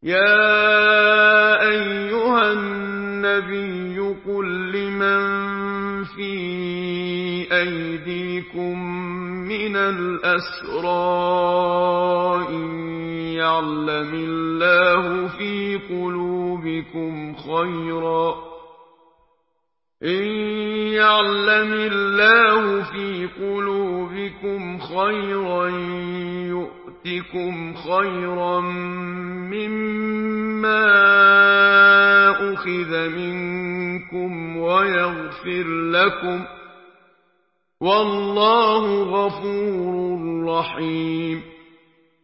يَا أَيُّهَا النَّبِيُّ قُل لِّمَن فِي أَيْدِيكُم مِّنَ الْأَسْرَىٰ إِن يَعْلَمِ اللَّهُ في قُلُوبِكُمْ خَيْرًا يُؤْتِكُمْ خَيْرًا مِّمَّا أُخِذَ مِنكُمْ وَيَغْفِرْ لَكُمْ ۗ وَاللَّهُ غَفُورٌ رَّحِيمٌ